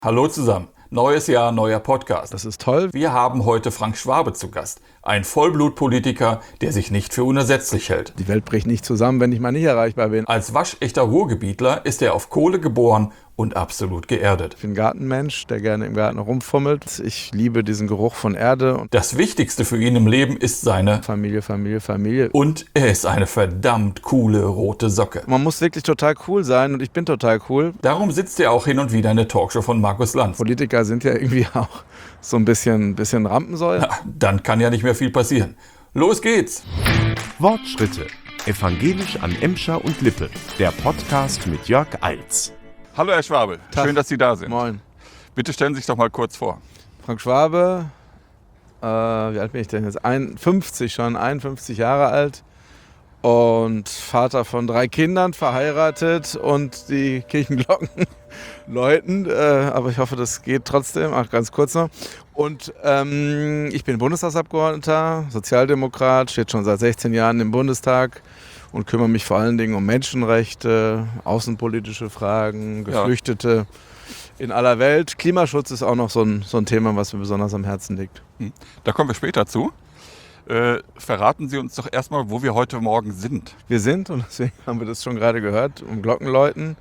Hallo zusammen. Neues Jahr, neuer Podcast. Das ist toll. Wir haben heute Frank Schwabe zu Gast. Ein Vollblutpolitiker, der sich nicht für unersetzlich hält. Die Welt bricht nicht zusammen, wenn ich mal nicht erreichbar bin. Als waschechter Ruhrgebietler ist er auf Kohle geboren und absolut geerdet. Ich bin ein Gartenmensch, der gerne im Garten rumfummelt. Ich liebe diesen Geruch von Erde. Und Das Wichtigste für ihn im Leben ist seine Familie, Familie, Familie. Und er ist eine verdammt coole rote Socke. Man muss wirklich total cool sein und ich bin total cool. Darum sitzt er auch hin und wieder in der Talkshow von Markus Lanz. Politiker sind ja irgendwie auch so ein bisschen Rampensäulen. Dann kann ja nicht mehr viel passieren. Los geht's! Wortschritte. Evangelisch an Emscher und Lippe. Der Podcast mit Jörg Eils. Hallo Herr Schwabe, Tag. schön, dass Sie da sind. Moin. Bitte stellen Sie sich doch mal kurz vor. Frank Schwabe, wie alt bin ich denn jetzt? 51 Jahre alt und Vater von 3 Kindern, verheiratet und die Kirchenglocken läuten. Aber ich hoffe, das geht trotzdem. Ganz kurz noch. Und ich bin Bundestagsabgeordneter, Sozialdemokrat, steht schon seit 16 Jahren im Bundestag und kümmere mich vor allen Dingen um Menschenrechte, außenpolitische Fragen, Geflüchtete in aller Welt. Klimaschutz ist auch noch so ein Thema, was mir besonders am Herzen liegt. Da kommen wir später zu. Verraten Sie uns doch erstmal, wo wir heute Morgen sind. Wir sind, und deswegen haben wir das schon gerade gehört, um Glockenläuten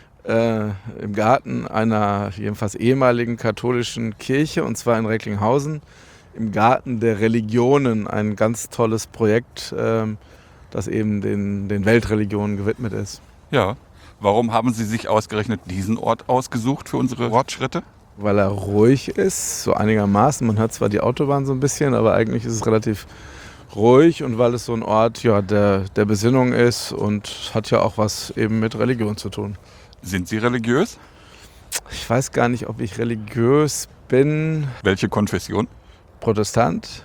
im Garten einer jedenfalls ehemaligen katholischen Kirche, und zwar in Recklinghausen, im Garten der Religionen, ein ganz tolles Projekt, das eben den Weltreligionen gewidmet ist. Ja. Warum haben Sie sich ausgerechnet diesen Ort ausgesucht für unsere Wortschritte? Weil er ruhig ist, so einigermaßen. Man hört zwar die Autobahn so ein bisschen, aber eigentlich ist es relativ ruhig, und weil es so ein Ort der Besinnung ist und hat ja auch was eben mit Religion zu tun. Sind Sie religiös? Ich weiß gar nicht, ob ich religiös bin. Welche Konfession? Protestant.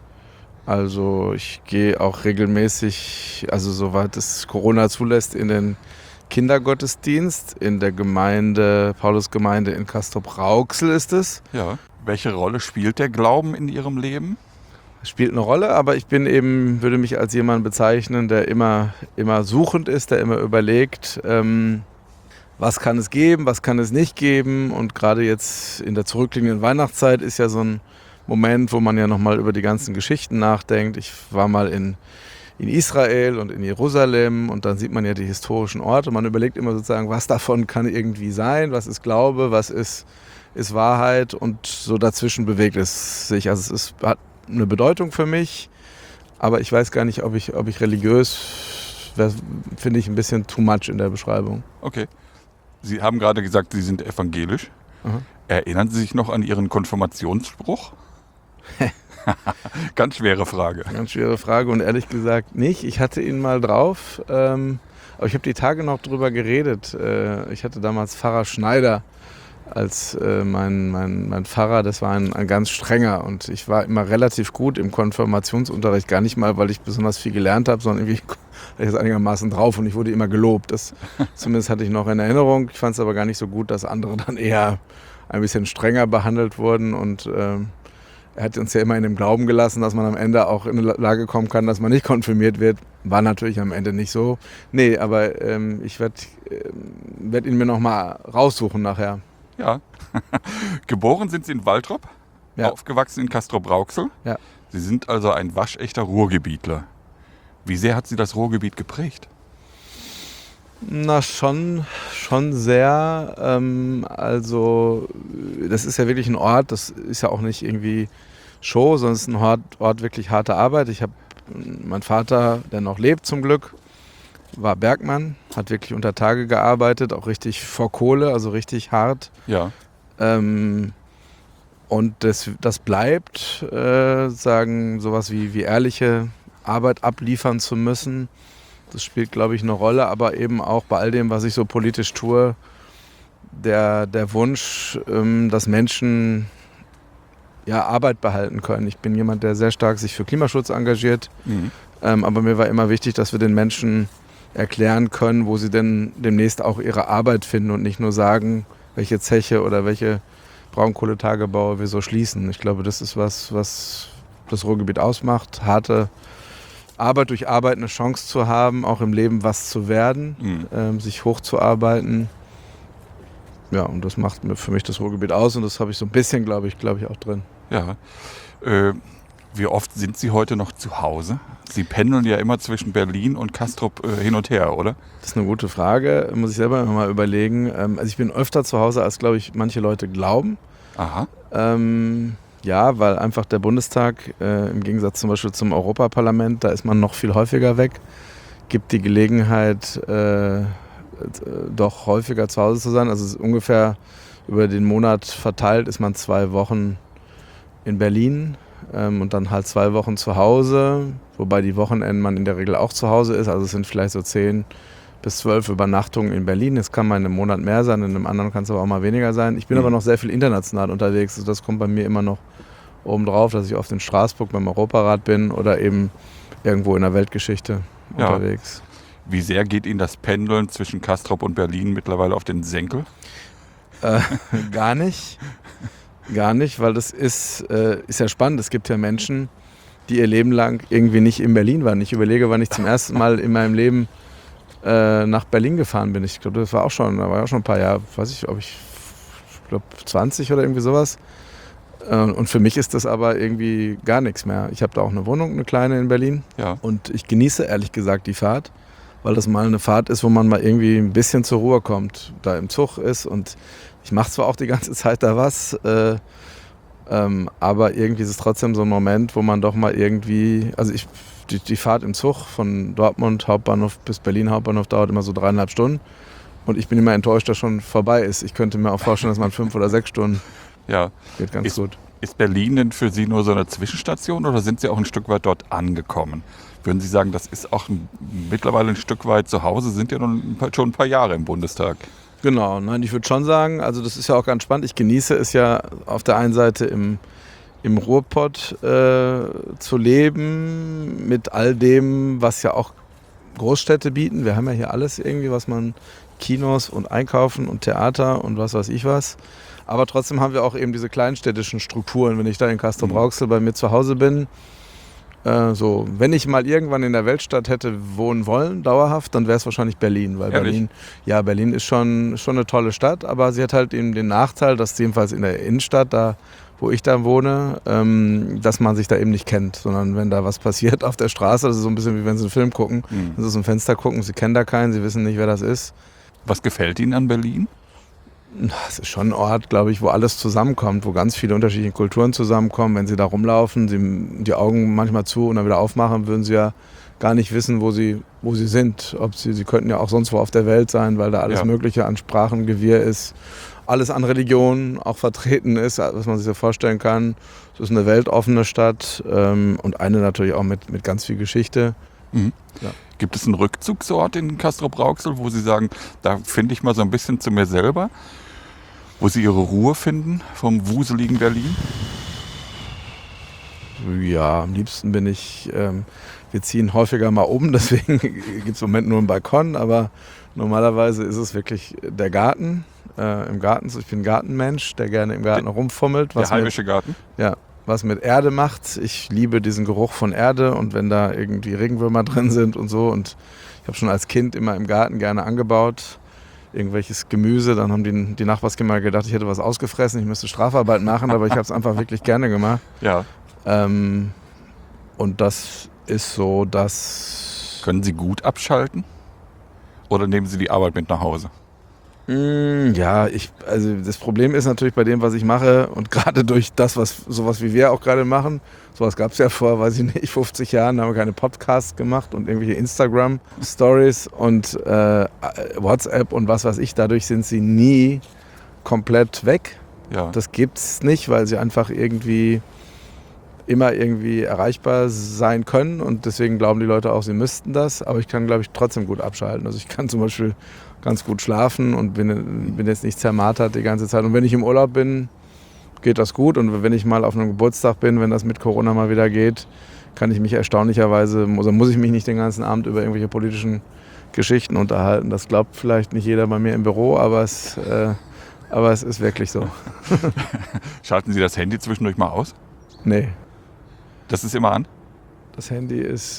Also ich gehe auch regelmäßig, also soweit es Corona zulässt, in den Kindergottesdienst in der Gemeinde, Paulusgemeinde in Castrop-Rauxel ist es. Ja. Welche Rolle spielt der Glauben in Ihrem Leben? Spielt eine Rolle, aber ich bin eben, würde mich als jemand bezeichnen, der immer suchend ist, der immer überlegt, was kann es geben, was kann es nicht geben. Und gerade jetzt in der zurückliegenden Weihnachtszeit ist ja so ein Moment, wo man ja nochmal über die ganzen Geschichten nachdenkt. Ich war mal in Israel und in Jerusalem, und dann sieht man ja die historischen Orte. Man überlegt immer sozusagen, was davon kann irgendwie sein, was ist Glaube, was ist Wahrheit, und so dazwischen bewegt es sich. Also hat eine Bedeutung für mich, aber ich weiß gar nicht, ob ich religiös, finde ich ein bisschen too much in der Beschreibung. Okay. Sie haben gerade gesagt, Sie sind evangelisch. Aha. Erinnern Sie sich noch an Ihren Konfirmationsspruch? Ganz schwere Frage. Ganz schwere Frage, und ehrlich gesagt nicht. Ich hatte ihn mal drauf, aber ich habe die Tage noch drüber geredet. Ich hatte damals Pfarrer Schneider als mein Pfarrer. Das war ein ganz strenger, und ich war immer relativ gut im Konfirmationsunterricht. Gar nicht mal, weil ich besonders viel gelernt habe, sondern irgendwie hatte ich das einigermaßen drauf, und ich wurde immer gelobt. Das zumindest hatte ich noch in Erinnerung. Ich fand es aber gar nicht so gut, dass andere dann eher ein bisschen strenger behandelt wurden, und er hat uns ja immer in dem Glauben gelassen, dass man am Ende auch in eine Lage kommen kann, dass man nicht konfirmiert wird. War natürlich am Ende nicht so. Nee, aber ich werd ihn mir noch mal raussuchen nachher. Ja. Geboren sind Sie in Waltrop, Ja. Aufgewachsen in Castrop-Rauxel. Ja. Sie sind also ein waschechter Ruhrgebietler. Wie sehr hat Sie das Ruhrgebiet geprägt? Na, schon sehr. Also das ist ja wirklich ein Ort, das ist ja auch nicht irgendwie Show, sondern es ist ein Ort wirklich harte Arbeit. Mein Vater, der noch lebt zum Glück, war Bergmann, hat wirklich unter Tage gearbeitet, auch richtig vor Kohle, also richtig hart. Ja. Und das bleibt, sagen, sowas wie ehrliche Arbeit abliefern zu müssen. Das spielt, glaube ich, eine Rolle, aber eben auch bei all dem, was ich so politisch tue, der Wunsch, dass Menschen Arbeit behalten können. Ich bin jemand, der sehr stark sich für Klimaschutz engagiert, aber mir war immer wichtig, dass wir den Menschen erklären können, wo sie denn demnächst auch ihre Arbeit finden, und nicht nur sagen, welche Zeche oder welche Braunkohletagebaue wir so schließen. Ich glaube, das ist was das Ruhrgebiet ausmacht, harte Arbeit durch Arbeit eine Chance zu haben, auch im Leben was zu werden, sich hochzuarbeiten. Ja, und das macht für mich das Ruhrgebiet aus und das habe ich so ein bisschen, glaube ich, auch drin. Ja. Wie oft sind Sie heute noch zu Hause? Sie pendeln ja immer zwischen Berlin und Castrop hin und her, oder? Das ist eine gute Frage, muss ich selber mal überlegen. Also ich bin öfter zu Hause, als, glaube ich, manche Leute glauben. Aha. Ja, weil einfach der Bundestag, im Gegensatz zum Beispiel zum Europaparlament, da ist man noch viel häufiger weg, gibt die Gelegenheit, doch häufiger zu Hause zu sein. Also es ist ungefähr über den Monat verteilt, ist man 2 Wochen in Berlin und dann halt 2 Wochen zu Hause, wobei die Wochenenden man in der Regel auch zu Hause ist. Also es sind vielleicht so 10 bis 12 Übernachtungen in Berlin. Es kann mal in einem Monat mehr sein, in einem anderen kann es aber auch mal weniger sein. Ich bin aber noch sehr viel international unterwegs. Also das kommt bei mir immer noch oben drauf, dass ich oft in Straßburg beim Europarat bin oder eben irgendwo in der Weltgeschichte unterwegs. Wie sehr geht Ihnen das Pendeln zwischen Castrop und Berlin mittlerweile auf den Senkel? Gar nicht. Gar nicht, weil das ist ja spannend. Es gibt ja Menschen, die ihr Leben lang irgendwie nicht in Berlin waren. Ich überlege, wann ich zum ersten Mal in meinem Leben nach Berlin gefahren bin. Ich glaube, da war auch schon ein paar Jahre, weiß ich, ich glaube 20 oder irgendwie sowas. Und für mich ist das aber irgendwie gar nichts mehr. Ich habe da auch eine Wohnung, eine kleine in Berlin. Ja. Und ich genieße ehrlich gesagt die Fahrt, weil das mal eine Fahrt ist, wo man mal irgendwie ein bisschen zur Ruhe kommt, da im Zug ist. Und ich mache zwar auch die ganze Zeit da was, aber irgendwie ist es trotzdem so ein Moment, wo man doch mal irgendwie, also die Fahrt im Zug von Dortmund Hauptbahnhof bis Berlin Hauptbahnhof dauert immer so 3,5 Stunden. Und ich bin immer enttäuscht, dass schon vorbei ist. Ich könnte mir auch vorstellen, dass man 5 oder 6 Stunden geht ganz gut. Ist Berlin denn für Sie nur so eine Zwischenstation oder sind Sie auch ein Stück weit dort angekommen? Würden Sie sagen, das ist auch mittlerweile ein Stück weit zu Hause, sind ja schon ein paar Jahre im Bundestag? Genau, nein, ich würde schon sagen, also das ist ja auch ganz spannend. Ich genieße es ja auf der einen Seite im Ruhrpott zu leben, mit all dem, was ja auch Großstädte bieten. Wir haben ja hier alles irgendwie, was man, Kinos und Einkaufen und Theater und was weiß ich was. Aber trotzdem haben wir auch eben diese kleinstädtischen Strukturen. Wenn ich da in Castrop-Rauxel bei mir zu Hause bin, wenn ich mal irgendwann in der Weltstadt hätte wohnen wollen, dauerhaft, dann wäre es wahrscheinlich Berlin. Weil Berlin ist schon eine tolle Stadt, aber sie hat halt eben den Nachteil, dass jedenfalls in der Innenstadt, da wo ich da wohne, dass man sich da eben nicht kennt, sondern wenn da was passiert auf der Straße, das ist so ein bisschen wie wenn Sie einen Film gucken, wenn Sie aus dem Fenster gucken, Sie kennen da keinen, Sie wissen nicht, wer das ist. Was gefällt Ihnen an Berlin? Es ist schon ein Ort, glaube ich, wo alles zusammenkommt, wo ganz viele unterschiedliche Kulturen zusammenkommen. Wenn Sie da rumlaufen, Sie die Augen manchmal zu und dann wieder aufmachen, würden Sie ja gar nicht wissen, wo Sie sind. Sie könnten ja auch sonst wo auf der Welt sein, weil da alles Mögliche an Sprachengewirr ist. Alles an Religionen auch vertreten ist, was man sich so vorstellen kann. Es ist eine weltoffene Stadt und eine natürlich auch mit ganz viel Geschichte. Mhm. Ja. Gibt es einen Rückzugsort in Castrop-Rauxel, wo Sie sagen, da finde ich mal so ein bisschen zu mir selber, wo Sie Ihre Ruhe finden vom wuseligen Berlin? Ja, am liebsten bin ich, wir ziehen häufiger mal um, deswegen gibt es im Moment nur einen Balkon, aber normalerweise ist es wirklich der Garten. Im Garten, ich bin ein Gartenmensch, der gerne im Garten rumfummelt. Der heimische Garten? Ja, was mit Erde macht. Ich liebe diesen Geruch von Erde und wenn da irgendwie Regenwürmer drin sind und so. Und ich habe schon als Kind immer im Garten gerne angebaut, irgendwelches Gemüse. Dann haben die Nachbarskinder gedacht, ich hätte was ausgefressen, ich müsste Strafarbeit machen, aber ich habe es einfach wirklich gerne gemacht. Ja. Und das ist so, dass... Können Sie gut abschalten? Oder nehmen Sie die Arbeit mit nach Hause? Ja, also das Problem ist natürlich bei dem, was ich mache und gerade durch das, sowas wie wir auch gerade machen, sowas gab es ja vor, weiß ich nicht, 50 Jahren, da haben wir keine Podcasts gemacht und irgendwelche Instagram-Stories und WhatsApp und was weiß ich, dadurch sind sie nie komplett weg. Ja. Das gibt's nicht, weil sie einfach immer irgendwie erreichbar sein können und deswegen glauben die Leute auch, sie müssten das, aber ich kann, glaube ich, trotzdem gut abschalten. Also ich kann zum Beispiel ganz gut schlafen und bin jetzt nicht zermartert die ganze Zeit. Und wenn ich im Urlaub bin, geht das gut. Und wenn ich mal auf einem Geburtstag bin, wenn das mit Corona mal wieder geht, kann ich mich erstaunlicherweise, muss ich mich nicht den ganzen Abend über irgendwelche politischen Geschichten unterhalten. Das glaubt vielleicht nicht jeder bei mir im Büro, aber es ist wirklich so. Schalten Sie das Handy zwischendurch mal aus? Nee. Das ist immer an? Das Handy ist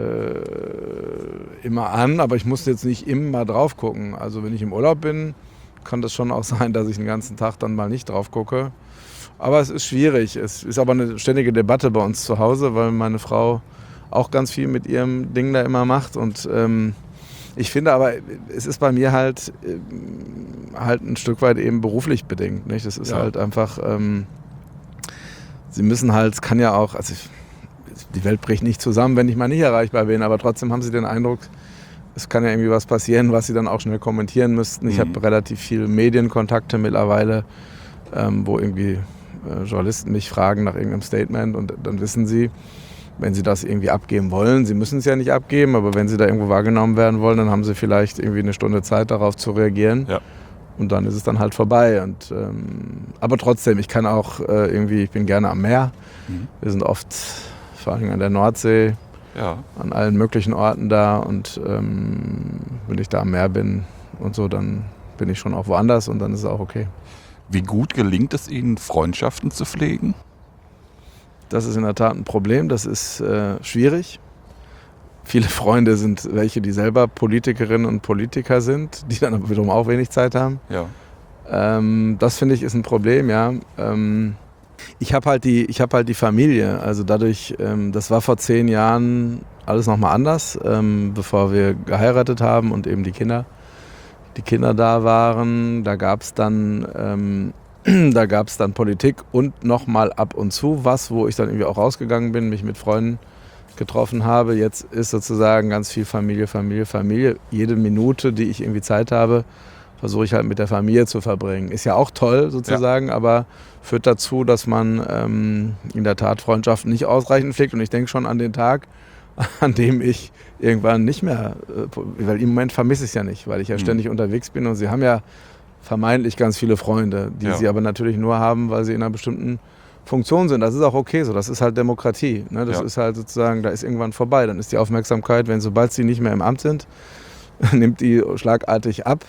immer an, aber ich muss jetzt nicht immer drauf gucken. Also wenn ich im Urlaub bin, kann das schon auch sein, dass ich den ganzen Tag dann mal nicht drauf gucke. Aber es ist schwierig. Es ist aber eine ständige Debatte bei uns zu Hause, weil meine Frau auch ganz viel mit ihrem Ding da immer macht. Und ich finde aber, es ist bei mir halt ein Stück weit eben beruflich bedingt. Nicht? Das ist halt einfach, sie müssen halt, es kann ja auch, also die Welt bricht nicht zusammen, wenn ich mal nicht erreichbar bin, aber trotzdem haben sie den Eindruck, es kann ja irgendwie was passieren, was sie dann auch schnell kommentieren müssten. Ich habe relativ viele Medienkontakte mittlerweile, wo irgendwie Journalisten mich fragen nach irgendeinem Statement und dann wissen sie, wenn sie das irgendwie abgeben wollen, sie müssen es ja nicht abgeben, aber wenn sie da irgendwo wahrgenommen werden wollen, dann haben sie vielleicht irgendwie eine Stunde Zeit darauf zu reagieren. Ja. Und dann ist es dann halt vorbei. Und, aber trotzdem, ich kann auch ich bin gerne am Meer. Wir sind oft vor allem an der Nordsee, an allen möglichen Orten da. Und wenn ich da am Meer bin und so, dann bin ich schon auch woanders und dann ist es auch okay. Wie gut gelingt es Ihnen, Freundschaften zu pflegen? Das ist in der Tat ein Problem. Das ist schwierig. Viele Freunde sind welche, die selber Politikerinnen und Politiker sind, die dann aber wiederum auch wenig Zeit haben. Ja. Das finde ich ist ein Problem, ja. Ich habe halt die Familie. Also dadurch, das war vor 10 Jahren alles nochmal anders, bevor wir geheiratet haben und eben die Kinder da waren. Da gab es dann Politik und nochmal ab und zu was, wo ich dann irgendwie auch rausgegangen bin, mich mit Freunden getroffen habe. Jetzt ist sozusagen ganz viel Familie. Jede Minute, die ich irgendwie Zeit habe, versuche ich halt mit der Familie zu verbringen. Ist ja auch toll sozusagen, aber führt dazu, dass man in der Tat Freundschaften nicht ausreichend pflegt. Und ich denke schon an den Tag, an dem ich irgendwann nicht mehr, weil im Moment vermisse ich es ja nicht, weil ich ja ständig unterwegs bin und sie haben ja vermeintlich ganz viele Freunde, die sie aber natürlich nur haben, weil sie in einer bestimmten Funktion sind. Das ist auch okay so, das ist halt Demokratie. Ne? Das ist halt sozusagen, da ist irgendwann vorbei. Dann ist die Aufmerksamkeit, sobald sie nicht mehr im Amt sind, nimmt die schlagartig ab.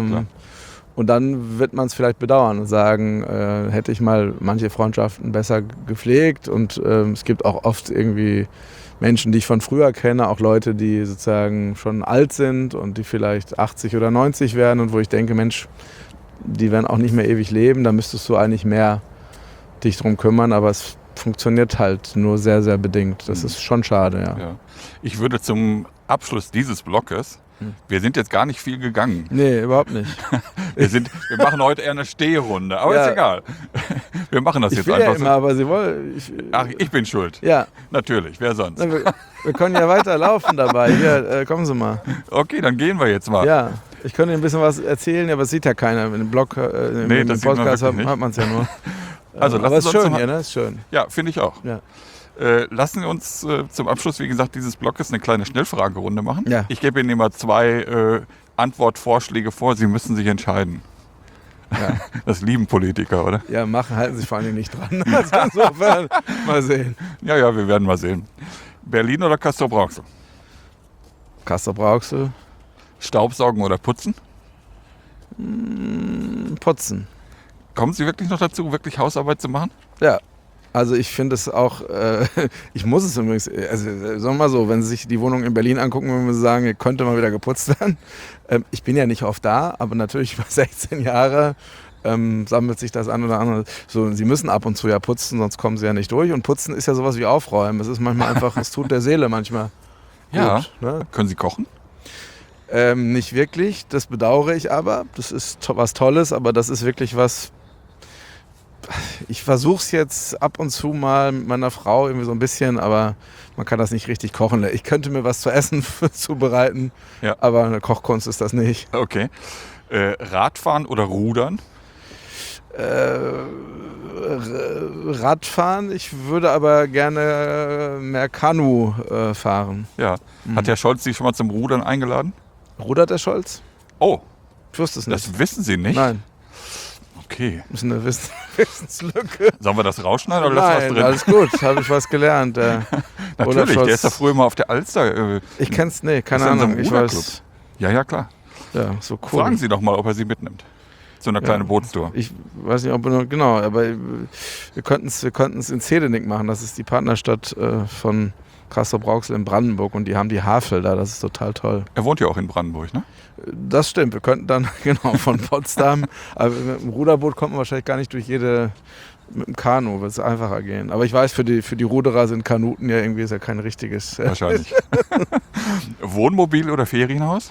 Und dann wird man es vielleicht bedauern und sagen, hätte ich mal manche Freundschaften besser gepflegt. Und es gibt auch oft irgendwie Menschen, die ich von früher kenne, auch Leute, die sozusagen schon alt sind und die vielleicht 80 oder 90 werden und wo ich denke, Mensch, die werden auch nicht mehr ewig leben, da müsstest du eigentlich mehr dich drum kümmern, aber es funktioniert halt nur sehr, sehr bedingt. Das ist schon schade, ja. Ich würde zum Abschluss dieses Blockes, wir sind jetzt gar nicht viel gegangen. Nee, überhaupt nicht. Wir machen heute eher eine Stehrunde, aber ist egal. Wir machen das jetzt einfach so. Immer, aber Sie wollen... Ach, ich bin schuld. Ja. Natürlich, wer sonst? Na, wir können ja weiterlaufen dabei. Hier, kommen Sie mal. Okay, dann gehen wir jetzt mal. Ja, ich könnte Ihnen ein bisschen was erzählen, aber es sieht ja keiner. Im Blog, im Podcast hört man es ja nur. Also, aber es ist schön hier, ne? Ist schön. Ja, finde ich auch. Ja. Lassen Sie uns zum Abschluss, wie gesagt, dieses Blockes eine kleine Schnellfragerunde machen. Ja. Ich gebe Ihnen immer 2 Antwortvorschläge vor. Sie müssen sich entscheiden. Ja. Das lieben Politiker, oder? Ja, halten sich vor allem nicht dran. Also insofern mal sehen. Ja, wir werden mal sehen. Berlin oder Castrop-Rauxel? Castrop-Rauxel. Staubsaugen oder putzen? Putzen. Kommen Sie wirklich noch dazu, wirklich Hausarbeit zu machen? Ja. Also ich finde es auch, ich muss es übrigens, also sagen wir mal so, wenn Sie sich die Wohnung in Berlin angucken, wenn wir sagen, hier könnte mal wieder geputzt werden. Ich bin ja nicht oft da, aber natürlich über 16 Jahre sammelt sich das an oder andere. So, Sie müssen ab und zu ja putzen, sonst kommen Sie ja nicht durch. Und putzen ist ja sowas wie Aufräumen. Es ist manchmal einfach, es tut der Seele manchmal ja. gut. Ne? Können Sie kochen? Nicht wirklich, das bedauere ich aber. Das ist was Tolles, aber das ist wirklich was... Ich versuche es jetzt ab und zu mal mit meiner Frau irgendwie so ein bisschen, aber man kann das nicht richtig kochen. Ich könnte mir was zu essen zubereiten, aber eine Kochkunst ist das nicht. Okay. Radfahren oder Rudern? Radfahren. Ich würde aber gerne mehr Kanu fahren. Ja. Hat Herr Scholz Sie schon mal zum Rudern eingeladen? Rudert der Scholz? Oh. Ich wusste es nicht. Das wissen Sie nicht? Nein. Okay. Das ist eine Wissenslücke. Sollen wir das rausschneiden oder lassen wir was drin? Alles gut, habe ich was gelernt. Natürlich, der ist ja früher mal auf der Alster. Ich kenn's, keine Ahnung. Ich weiß. Ja, klar. Ja, so cool. Fragen Sie doch mal, ob er Sie mitnimmt. So eine kleine Bootstour. Ich weiß nicht, ob genau, aber wir könnten es in Zehdenick machen. Das ist die Partnerstadt von Castrop-Rauxel in Brandenburg und die haben die Havel da, das ist total toll. Er wohnt ja auch in Brandenburg, ne? Das stimmt, wir könnten dann genau von Potsdam, aber mit dem Ruderboot kommt man wahrscheinlich gar nicht durch jede, mit dem Kanu wird es einfacher gehen. Aber ich weiß, für die Ruderer sind Kanuten ja irgendwie ist ja kein richtiges. Wahrscheinlich. Wohnmobil oder Ferienhaus?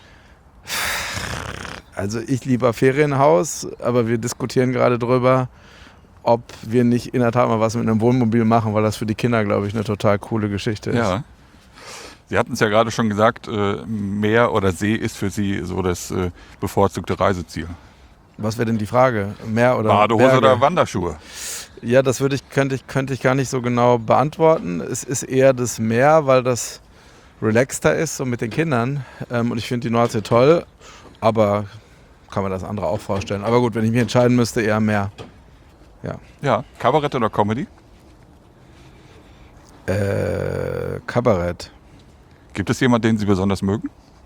Also ich lieber Ferienhaus, aber wir diskutieren gerade drüber, ob wir nicht in der Tat mal was mit einem Wohnmobil machen, weil das für die Kinder, glaube ich, eine total coole Geschichte ist. Ja. Sie hatten es ja gerade schon gesagt, Meer oder See ist für Sie so das bevorzugte Reiseziel. Was wäre denn die Frage? Meer oder Badehose Berge? oder Wanderschuhe? Ja, das könnte ich gar nicht so genau beantworten. Es ist eher das Meer, weil das relaxter ist, so mit den Kindern. Und ich finde die Nordsee toll, aber kann man das andere auch vorstellen. Aber gut, wenn ich mich entscheiden müsste, eher Meer. Ja, Kabarett oder Comedy? Kabarett. Gibt es jemanden, den Sie besonders mögen?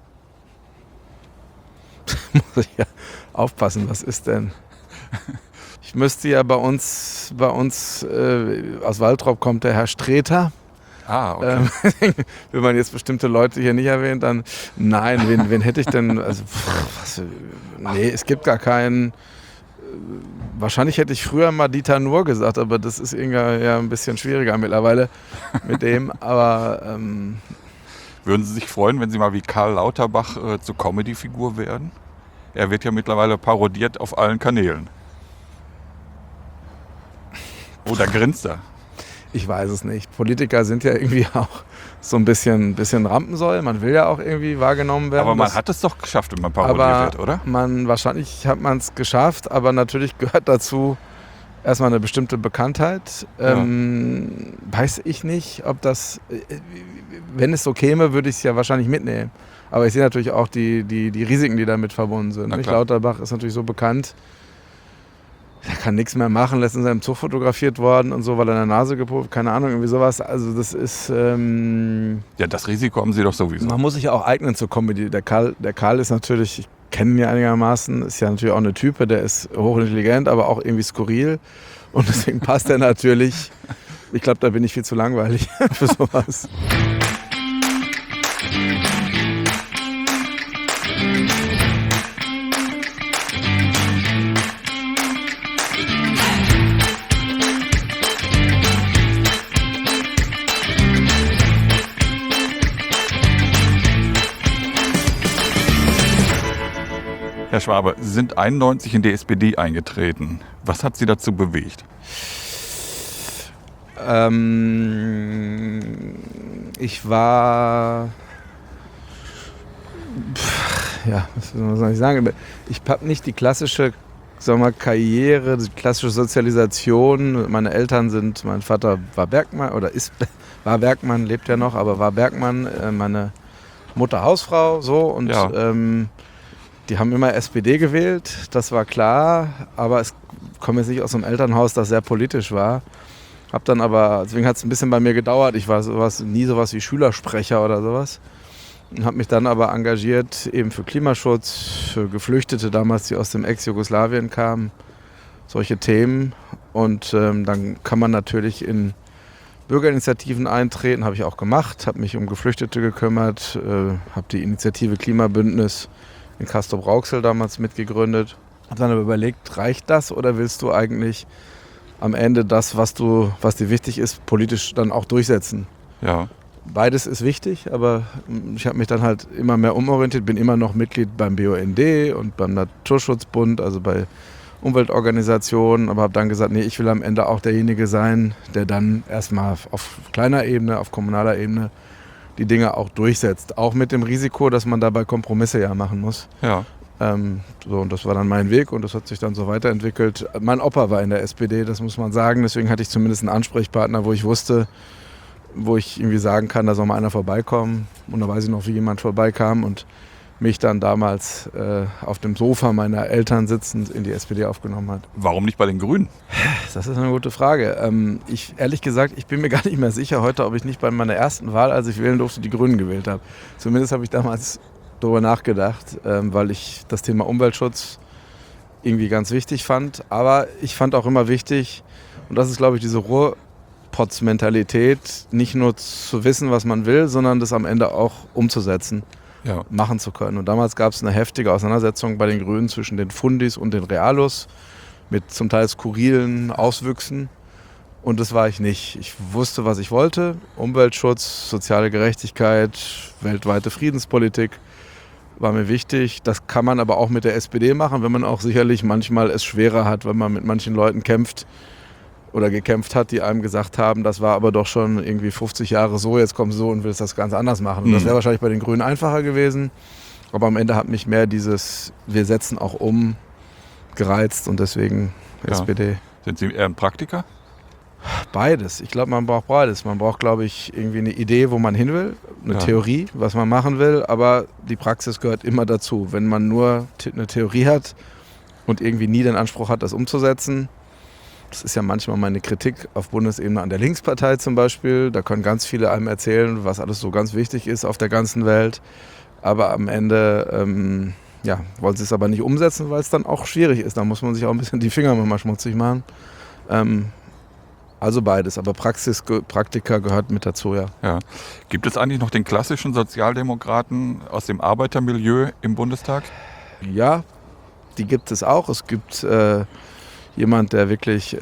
Muss ich ja aufpassen, was ist denn? Ich müsste ja bei uns aus Waltrop kommt der Herr Streter. Ah, okay. Wenn man jetzt bestimmte Leute hier nicht erwähnt, dann nein, wen hätte ich denn? Also, nee, es gibt gar keinen. Wahrscheinlich hätte ich früher mal Dieter Nuhr gesagt, aber das ist irgendwie ja ein bisschen schwieriger mittlerweile mit dem. Aber Würden Sie sich freuen, wenn Sie mal wie Karl Lauterbach zur Comedy-Figur werden? Er wird ja mittlerweile parodiert auf allen Kanälen. Oh, da grinst er. ich weiß es nicht. Politiker sind ja irgendwie auch so ein bisschen Rampensäue. Man will ja auch irgendwie wahrgenommen werden. Aber man hat es doch geschafft, wenn man parodiert wird, oder? Wahrscheinlich hat man es geschafft, aber natürlich gehört dazu erstmal eine bestimmte Bekanntheit. Weiß ich nicht, ob das, wenn es so käme, würde ich es ja wahrscheinlich mitnehmen. Aber ich sehe natürlich auch die Risiken, die damit verbunden sind. Nicht? Lauterbach ist natürlich so bekannt, er kann nichts mehr machen, letztens in seinem Zug fotografiert worden und so, weil er in der Nase gepult, keine Ahnung, irgendwie sowas. Also das ist... ja, das Risiko haben Sie doch sowieso. Man muss sich ja auch eignen zur Comedy. Der Karl ist natürlich, ich kenne ihn ja einigermaßen, ist ja natürlich auch eine Type, der ist hochintelligent, aber auch irgendwie skurril. Und deswegen passt er natürlich. Ich glaube, da bin ich viel zu langweilig für sowas. Herr Schwabe, Sie sind 91 in die SPD eingetreten. Was hat Sie dazu bewegt? Ich war... was soll ich sagen? Ich habe nicht die klassische Karriere, die klassische Sozialisation. Meine Eltern sind, mein Vater war Bergmann, war Bergmann, lebt ja noch, aber war Bergmann. Meine Mutter Hausfrau, so. Und ja. Die haben immer SPD gewählt, das war klar, aber ich komme jetzt nicht aus einem Elternhaus, das sehr politisch war. Deswegen hat es ein bisschen bei mir gedauert. Ich war nie sowas wie Schülersprecher oder sowas. Und habe mich dann aber engagiert eben für Klimaschutz, für Geflüchtete damals, die aus dem Ex-Jugoslawien kamen, solche Themen. Und dann kann man natürlich in Bürgerinitiativen eintreten, habe ich auch gemacht, habe mich um Geflüchtete gekümmert, habe die Initiative Klimabündnis in Castrop-Rauxel damals mitgegründet. Habe dann aber überlegt, reicht das oder willst du eigentlich am Ende das, was dir wichtig ist, politisch dann auch durchsetzen? Ja. Beides ist wichtig, aber ich habe mich dann halt immer mehr umorientiert, bin immer noch Mitglied beim BUND und beim Naturschutzbund, also bei Umweltorganisationen, aber habe dann gesagt, nee, ich will am Ende auch derjenige sein, der dann erstmal auf kleiner Ebene, auf kommunaler Ebene die Dinge auch durchsetzt. Auch mit dem Risiko, dass man dabei Kompromisse ja machen muss. Ja. Und das war dann mein Weg und das hat sich dann so weiterentwickelt. Mein Opa war in der SPD, das muss man sagen. Deswegen hatte ich zumindest einen Ansprechpartner, wo ich wusste, wo ich irgendwie sagen kann, da soll mal einer vorbeikommen. Und da weiß ich noch, wie jemand vorbeikam und mich dann damals auf dem Sofa meiner Eltern sitzend in die SPD aufgenommen hat. Warum nicht bei den Grünen? Das ist eine gute Frage. Ehrlich gesagt, ich bin mir gar nicht mehr sicher heute, ob ich nicht bei meiner ersten Wahl, als ich wählen durfte, die Grünen gewählt habe. Zumindest habe ich damals darüber nachgedacht, weil ich das Thema Umweltschutz irgendwie ganz wichtig fand. Aber ich fand auch immer wichtig, und das ist, glaube ich, diese Potzmentalität, nicht nur zu wissen, was man will, sondern das am Ende auch umzusetzen, machen zu können. Und damals gab es eine heftige Auseinandersetzung bei den Grünen zwischen den Fundis und den Realos mit zum Teil skurrilen Auswüchsen. Und das war ich nicht. Ich wusste, was ich wollte. Umweltschutz, soziale Gerechtigkeit, weltweite Friedenspolitik war mir wichtig. Das kann man aber auch mit der SPD machen, wenn man auch sicherlich manchmal es schwerer hat, wenn man mit manchen Leuten kämpft oder gekämpft hat, die einem gesagt haben, das war aber doch schon irgendwie 50 Jahre so, jetzt kommst du so und willst das ganz anders machen. Und das wäre wahrscheinlich bei den Grünen einfacher gewesen. Aber am Ende hat mich mehr dieses, wir setzen auch um, gereizt und deswegen SPD. Sind Sie eher ein Praktiker? Beides. Ich glaube, man braucht beides. Man braucht, glaube ich, irgendwie eine Idee, wo man hin will, eine Theorie, was man machen will, aber die Praxis gehört immer dazu. Wenn man nur eine Theorie hat und irgendwie nie den Anspruch hat, das umzusetzen, das ist ja manchmal meine Kritik auf Bundesebene an der Linkspartei zum Beispiel, da können ganz viele einem erzählen, was alles so ganz wichtig ist auf der ganzen Welt, aber am Ende wollen sie es aber nicht umsetzen, weil es dann auch schwierig ist. Da muss man sich auch ein bisschen die Finger mal schmutzig machen. Also beides, aber Praktika gehört mit dazu, ja. Gibt es eigentlich noch den klassischen Sozialdemokraten aus dem Arbeitermilieu im Bundestag? Ja, die gibt es auch. Es gibt jemand, der wirklich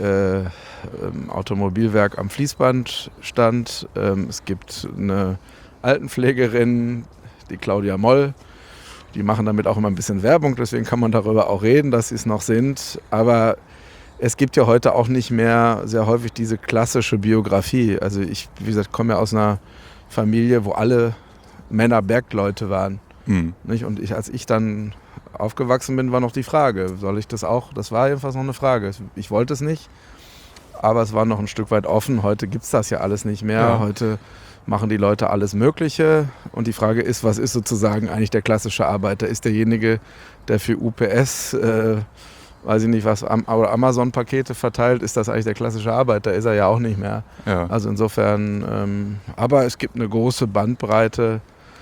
im Automobilwerk am Fließband stand. Es gibt eine Altenpflegerin, die Claudia Moll. Die machen damit auch immer ein bisschen Werbung, deswegen kann man darüber auch reden, dass sie es noch sind. Aber es gibt ja heute auch nicht mehr sehr häufig diese klassische Biografie. Also ich, wie gesagt, komme ja aus einer Familie, wo alle Männer Bergleute waren. Nicht? Und als ich dann aufgewachsen bin, war noch die Frage, soll ich das auch? Das war jedenfalls noch eine Frage. Ich wollte es nicht, aber es war noch ein Stück weit offen. Heute gibt es das ja alles nicht mehr. Ja. Heute machen die Leute alles Mögliche. Und die Frage ist, was ist sozusagen eigentlich der klassische Arbeiter? Ist derjenige, der für UPS, weiß ich nicht was, oder Amazon-Pakete verteilt, ist das eigentlich der klassische Arbeiter? Ist er ja auch nicht mehr. Ja. Also insofern, aber es gibt eine große Bandbreite,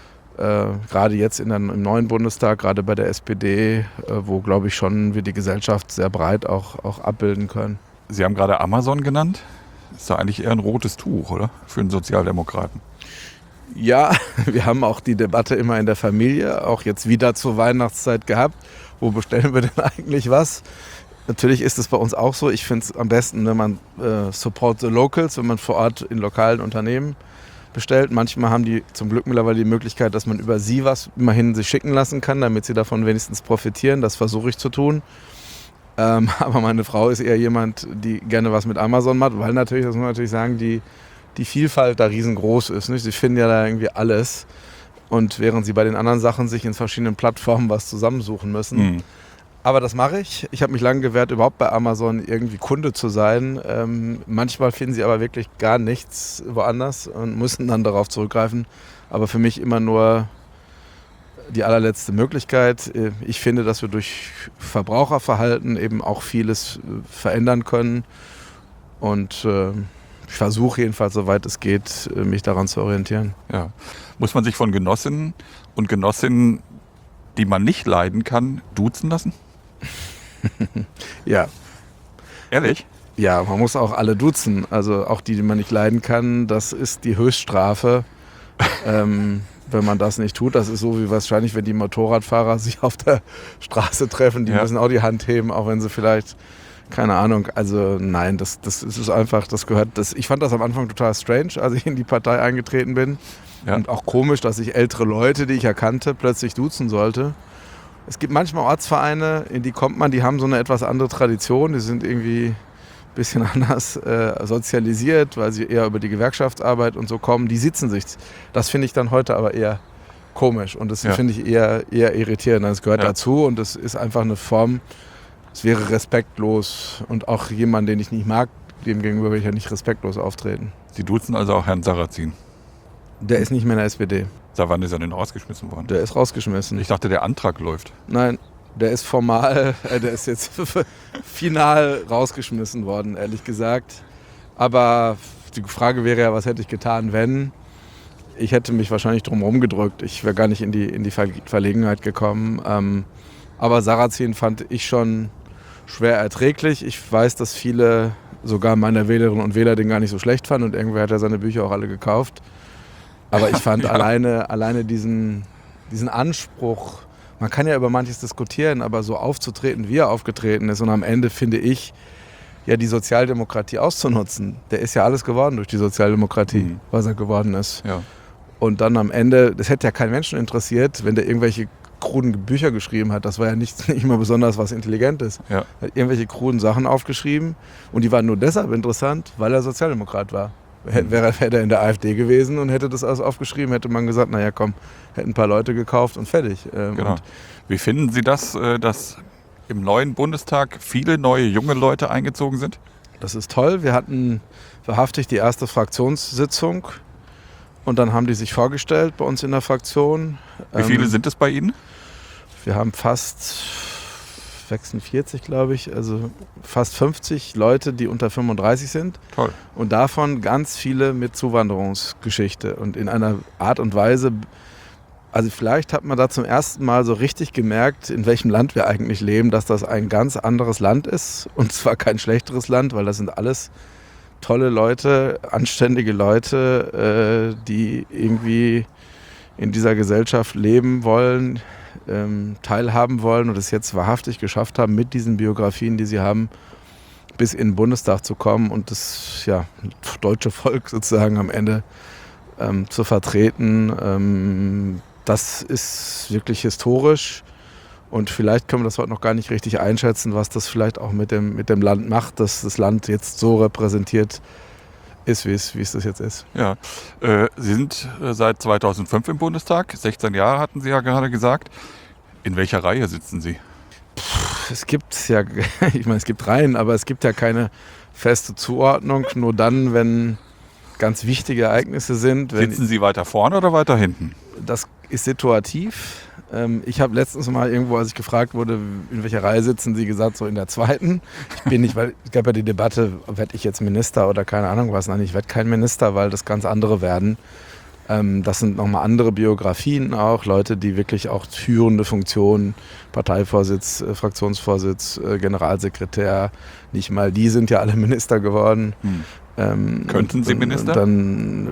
gerade jetzt im neuen Bundestag, gerade bei der SPD, wo, glaube ich, schon wir die Gesellschaft sehr breit auch abbilden können. Sie haben gerade Amazon genannt. Ist doch eigentlich eher ein rotes Tuch, oder? Für einen Sozialdemokraten. Ja, wir haben auch die Debatte immer in der Familie, auch jetzt wieder zur Weihnachtszeit gehabt. Wo bestellen wir denn eigentlich was? Natürlich ist es bei uns auch so. Ich finde es am besten, wenn man support the locals, wenn man vor Ort in lokalen Unternehmen bestellt. Manchmal haben die zum Glück mittlerweile die Möglichkeit, dass man über sie was immerhin sich schicken lassen kann, damit sie davon wenigstens profitieren. Das versuche ich zu tun. Aber meine Frau ist eher jemand, die gerne was mit Amazon macht, weil natürlich, das muss man natürlich sagen, die Vielfalt da riesengroß ist. Nicht? Sie finden ja da irgendwie alles. Und während sie bei den anderen Sachen sich in verschiedenen Plattformen was zusammensuchen müssen. Aber das mache ich. Ich habe mich lange gewehrt, überhaupt bei Amazon irgendwie Kunde zu sein. Manchmal finden sie aber wirklich gar nichts woanders und müssen dann darauf zurückgreifen. Aber für mich immer nur die allerletzte Möglichkeit. Ich finde, dass wir durch Verbraucherverhalten eben auch vieles verändern können. Und ich versuche jedenfalls, soweit es geht, mich daran zu orientieren. Ja. Muss man sich von Genossinnen und Genossinnen, die man nicht leiden kann, duzen lassen? Ja. Ehrlich? Ja, man muss auch alle duzen. Also auch die man nicht leiden kann, das ist die Höchststrafe, wenn man das nicht tut. Das ist so wie wahrscheinlich, wenn die Motorradfahrer sich auf der Straße treffen, die müssen auch die Hand heben, auch wenn sie vielleicht, keine Ahnung, also nein, das ist einfach, das gehört, ich fand das am Anfang total strange, als ich in die Partei eingetreten bin. Ja. Und auch komisch, dass ich ältere Leute, die ich erkannte, plötzlich duzen sollte. Es gibt manchmal Ortsvereine, in die kommt man, die haben so eine etwas andere Tradition, die sind irgendwie ein bisschen anders sozialisiert, weil sie eher über die Gewerkschaftsarbeit und so kommen, die sitzen sich. Das finde ich dann heute aber eher komisch und das finde ich eher irritierend. Es gehört dazu und es ist einfach eine Form, es wäre respektlos und auch jemand, den ich nicht mag, dem gegenüber will ich ja nicht respektlos auftreten. Sie duzen also auch Herrn Sarrazin? Der ist nicht mehr in der SPD. Seit wann ist er denn rausgeschmissen worden? Der ist rausgeschmissen. Ich dachte, der Antrag läuft. Nein, der ist formal, der ist jetzt final rausgeschmissen worden, ehrlich gesagt. Aber die Frage wäre ja, was hätte ich getan, wenn? Ich hätte mich wahrscheinlich drum rumgedrückt. Ich wäre gar nicht in die Verlegenheit gekommen. Aber Sarrazin fand ich schon schwer erträglich. Ich weiß, dass viele sogar meine Wählerinnen und Wähler den gar nicht so schlecht fanden und irgendwer hat ja seine Bücher auch alle gekauft. Aber ich fand alleine diesen Anspruch, man kann ja über manches diskutieren, aber so aufzutreten, wie er aufgetreten ist und am Ende finde ich, ja die Sozialdemokratie auszunutzen. Der ist ja alles geworden durch die Sozialdemokratie, was er geworden ist. Ja. Und dann am Ende, das hätte ja keinen Menschen interessiert, wenn der irgendwelche kruden Bücher geschrieben hat. Das war ja nicht mal besonders was Intelligentes. Ja. Er hat irgendwelche kruden Sachen aufgeschrieben und die waren nur deshalb interessant, weil er Sozialdemokrat war. Wäre er in der AfD gewesen und hätte das alles aufgeschrieben, hätte man gesagt, naja komm, hätten ein paar Leute gekauft und fertig. Genau. Wie finden Sie das, dass im neuen Bundestag viele neue junge Leute eingezogen sind? Das ist toll. Wir hatten wahrhaftig die erste Fraktionssitzung und dann haben die sich vorgestellt bei uns in der Fraktion. Wie viele sind es bei Ihnen? Wir haben fast 46, glaube ich, also fast 50 Leute, die unter 35 sind. Toll. Und davon ganz viele mit Zuwanderungsgeschichte und in einer Art und Weise, also vielleicht hat man da zum ersten Mal so richtig gemerkt, in welchem Land wir eigentlich leben, dass das ein ganz anderes Land ist und zwar kein schlechteres Land, weil das sind alles tolle Leute, anständige Leute, die irgendwie in dieser Gesellschaft leben wollen, teilhaben wollen und es jetzt wahrhaftig geschafft haben, mit diesen Biografien, die sie haben, bis in den Bundestag zu kommen und das deutsche Volk sozusagen am Ende zu vertreten. Das ist wirklich historisch und vielleicht können wir das heute noch gar nicht richtig einschätzen, was das vielleicht auch mit dem Land macht, dass das Land jetzt so repräsentiert ist, wie es das jetzt ist. Ja, Sie sind seit 2005 im Bundestag, 16 Jahre hatten Sie ja gerade gesagt. In welcher Reihe sitzen Sie? Es gibt ja, ich meine, es gibt Reihen, aber es gibt ja keine feste Zuordnung, nur dann, wenn ganz wichtige Ereignisse sind. Sitzen Sie weiter vorne oder weiter hinten? Das ist situativ. Ich habe letztens mal irgendwo, als ich gefragt wurde, in welcher Reihe sitzen Sie, gesagt, so in der zweiten. Ich bin nicht, weil es gab ja die Debatte, werde ich jetzt Minister oder keine Ahnung was. Nein, ich werde kein Minister, weil das ganz andere werden. Das sind nochmal andere Biografien auch, Leute, die wirklich auch führende Funktionen, Parteivorsitz, Fraktionsvorsitz, Generalsekretär, nicht mal die sind ja alle Minister geworden. Könnten Sie Minister? Dann,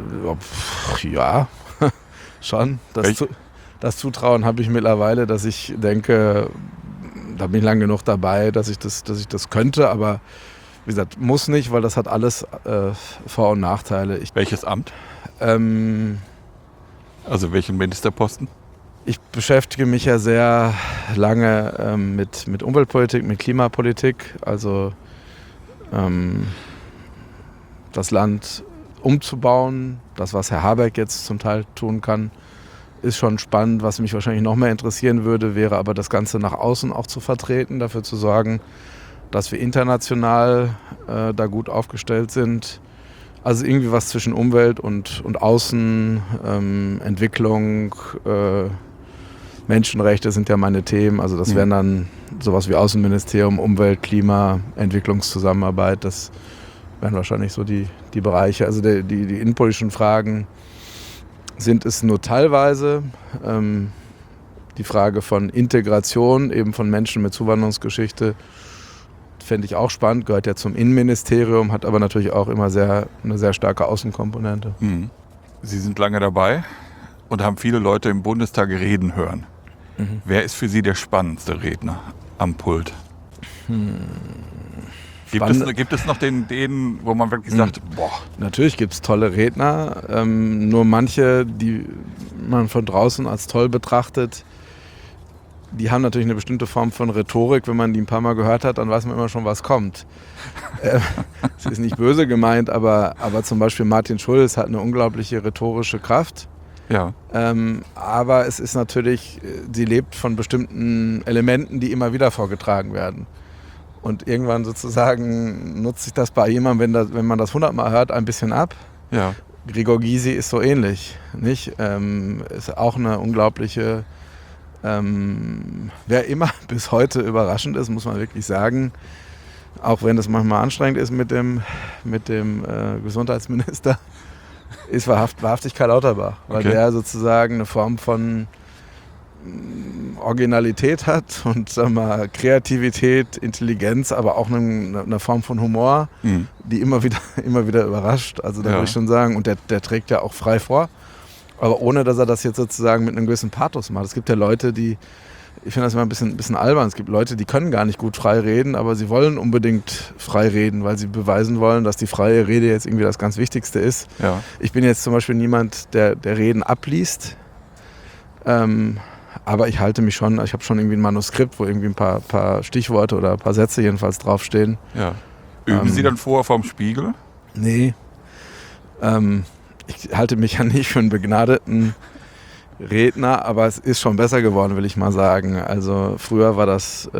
ja, schon. Das Zutrauen habe ich mittlerweile, dass ich denke, da bin ich lang genug dabei, dass ich das könnte, aber wie gesagt, muss nicht, weil das hat alles Vor- und Nachteile. Welches Amt? Also welchen Ministerposten? Ich beschäftige mich ja sehr lange mit Umweltpolitik, mit Klimapolitik, also das Land umzubauen, das, was Herr Habeck jetzt zum Teil tun kann, ist schon spannend. Was mich wahrscheinlich noch mehr interessieren würde, wäre aber das Ganze nach außen auch zu vertreten, dafür zu sorgen, dass wir international da gut aufgestellt sind. Also irgendwie was zwischen Umwelt und Außen, Entwicklung, Menschenrechte sind ja meine Themen. Also das wären dann sowas wie Außenministerium, Umwelt, Klima, Entwicklungszusammenarbeit. Das wären wahrscheinlich so die Bereiche. Also die innenpolitischen Fragen sind es nur teilweise. Die Frage von Integration, eben von Menschen mit Zuwanderungsgeschichte, fände ich auch spannend, gehört ja zum Innenministerium, hat aber natürlich auch immer eine sehr starke Außenkomponente. Sie sind lange dabei und haben viele Leute im Bundestag reden hören. Wer ist für Sie der spannendste Redner am Pult? Gibt es noch den, wo man wirklich sagt, boah. Natürlich gibt es tolle Redner, nur manche, die man von draußen als toll betrachtet, die haben natürlich eine bestimmte Form von Rhetorik. Wenn man die ein paar Mal gehört hat, dann weiß man immer schon, was kommt. Es ist nicht böse gemeint, aber zum Beispiel Martin Schulz hat eine unglaubliche rhetorische Kraft. Ja. Aber es ist natürlich, sie lebt von bestimmten Elementen, die immer wieder vorgetragen werden. Und irgendwann sozusagen nutzt sich das bei jemandem, wenn man das 100 Mal hört, ein bisschen ab. Ja. Gregor Gysi ist so ähnlich, nicht? Ist auch eine unglaubliche, wer immer bis heute überraschend ist, muss man wirklich sagen. Auch wenn es manchmal anstrengend ist mit dem Gesundheitsminister, ist wahrhaftig Karl Lauterbach. Weil der sozusagen eine Form von Originalität hat und sag mal, Kreativität, Intelligenz, aber auch eine Form von Humor, die immer wieder überrascht. Also da würde ich schon sagen, und der trägt ja auch frei vor, aber ohne, dass er das jetzt sozusagen mit einem gewissen Pathos macht. Es gibt ja Leute, ich finde das immer ein bisschen albern, es gibt Leute, die können gar nicht gut frei reden, aber sie wollen unbedingt frei reden, weil sie beweisen wollen, dass die freie Rede jetzt irgendwie das ganz Wichtigste ist. Ja. Ich bin jetzt zum Beispiel niemand, der Reden abliest, aber ich halte mich schon, ich habe schon irgendwie ein Manuskript, wo irgendwie ein paar Stichworte oder ein paar Sätze jedenfalls draufstehen. Ja. Üben Sie dann vorher vorm Spiegel? Nee. Ich halte mich ja nicht für einen begnadeten Redner, aber es ist schon besser geworden, will ich mal sagen. Also früher war das,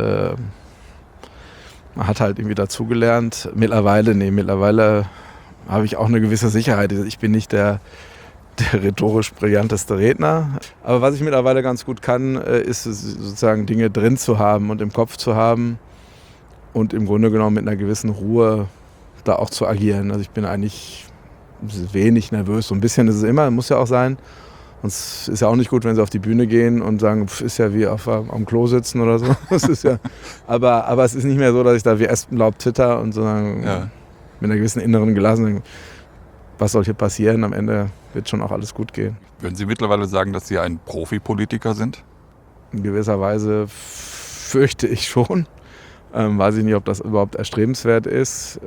man hat halt irgendwie dazugelernt. Mittlerweile habe ich auch eine gewisse Sicherheit. Ich bin nicht der rhetorisch brillanteste Redner. Aber was ich mittlerweile ganz gut kann, ist sozusagen Dinge drin zu haben und im Kopf zu haben und im Grunde genommen mit einer gewissen Ruhe da auch zu agieren. Also ich bin eigentlich wenig nervös. So ein bisschen ist es immer, muss ja auch sein. Und es ist ja auch nicht gut, wenn sie auf die Bühne gehen und sagen, ist ja wie am Klo sitzen oder so. Das ist ja, aber es ist nicht mehr so, dass ich da wie Espenlaub zitter und so mit einer gewissen inneren Gelassenheit, was soll hier passieren? Am Ende wird schon auch alles gut gehen. Würden Sie mittlerweile sagen, dass Sie ein Profipolitiker sind? In gewisser Weise fürchte ich schon. Weiß ich nicht, ob das überhaupt erstrebenswert ist.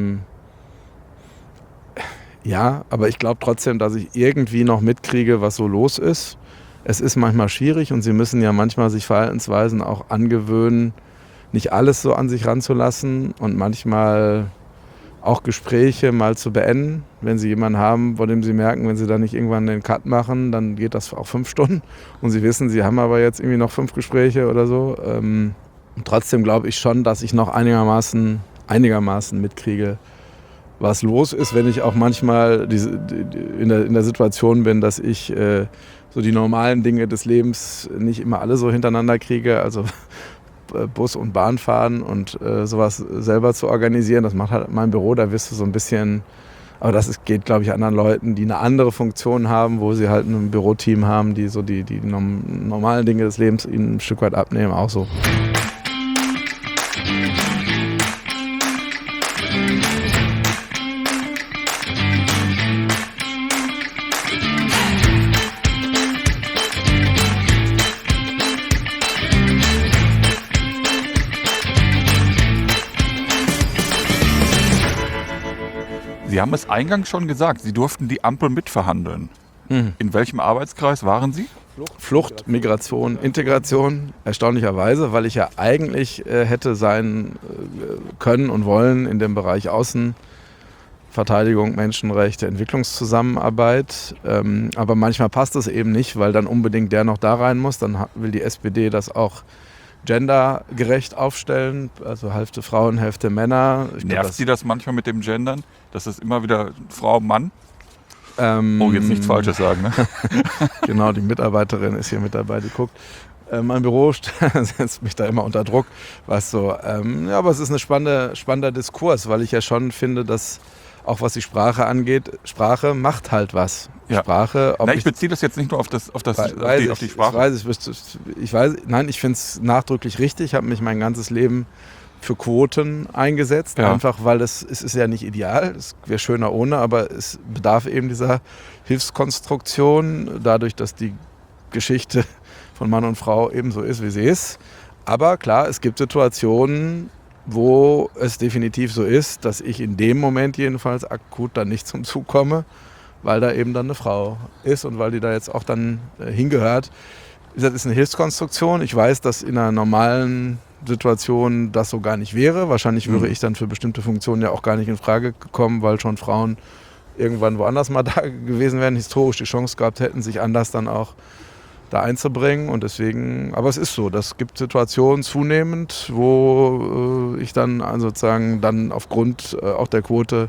Ja, aber ich glaube trotzdem, dass ich irgendwie noch mitkriege, was so los ist. Es ist manchmal schwierig und Sie müssen ja manchmal sich Verhaltensweisen auch angewöhnen, nicht alles so an sich ranzulassen und manchmal auch Gespräche mal zu beenden, wenn Sie jemanden haben, von dem Sie merken, wenn Sie da nicht irgendwann den Cut machen, dann geht das auch 5 Stunden und Sie wissen, Sie haben aber jetzt irgendwie noch 5 Gespräche oder so. Und trotzdem glaube ich schon, dass ich noch einigermaßen mitkriege, was los ist, wenn ich auch manchmal in der Situation bin, dass ich so die normalen Dinge des Lebens nicht immer alle so hintereinander kriege, also Bus und Bahn fahren und sowas selber zu organisieren. Das macht halt mein Büro, da wirst du so ein bisschen, aber geht, glaube ich, anderen Leuten, die eine andere Funktion haben, wo sie halt ein Büroteam haben, die so die normalen Dinge des Lebens ihnen ein Stück weit abnehmen, auch so. Sie haben es eingangs schon gesagt, Sie durften die Ampel mitverhandeln. In welchem Arbeitskreis waren Sie? Flucht, Migration, Integration, erstaunlicherweise, weil ich ja eigentlich hätte sein können und wollen in dem Bereich Außenverteidigung, Menschenrechte, Entwicklungszusammenarbeit. Aber manchmal passt es eben nicht, weil dann unbedingt der noch da rein muss. Dann will die SPD das auch gendergerecht aufstellen, also Hälfte Frauen, Hälfte Männer. Nervt Sie das manchmal mit dem Gendern? Dass es immer wieder Frau, Mann? Jetzt nichts Falsches sagen, ne? Genau, die Mitarbeiterin ist hier mit dabei, die guckt. Mein Büro setzt mich da immer unter Druck. Weißt du, aber es ist ein spannender Diskurs, weil ich ja schon finde, dass auch was die Sprache angeht, Sprache macht halt was. Ja. Sprache. Ich beziehe das jetzt nicht nur auf die Sprache. Ich finde es nachdrücklich richtig. Ich habe mich mein ganzes Leben für Quoten eingesetzt, einfach weil es ist ja nicht ideal, es wäre schöner ohne, aber es bedarf eben dieser Hilfskonstruktion, dadurch, dass die Geschichte von Mann und Frau eben so ist, wie sie ist. Aber klar, es gibt Situationen, wo es definitiv so ist, dass ich in dem Moment jedenfalls akut dann nicht zum Zug komme, weil da eben dann eine Frau ist und weil die da jetzt auch dann hingehört. Das ist eine Hilfskonstruktion. Ich weiß, dass in einer normalen Situation das so gar nicht wäre. Wahrscheinlich wäre ich dann für bestimmte Funktionen ja auch gar nicht in Frage gekommen, weil schon Frauen irgendwann woanders mal da gewesen wären, historisch die Chance gehabt hätten, sich anders dann auch da einzubringen. Und deswegen, aber es ist so, das gibt Situationen zunehmend, wo ich dann sozusagen dann aufgrund auch der Quote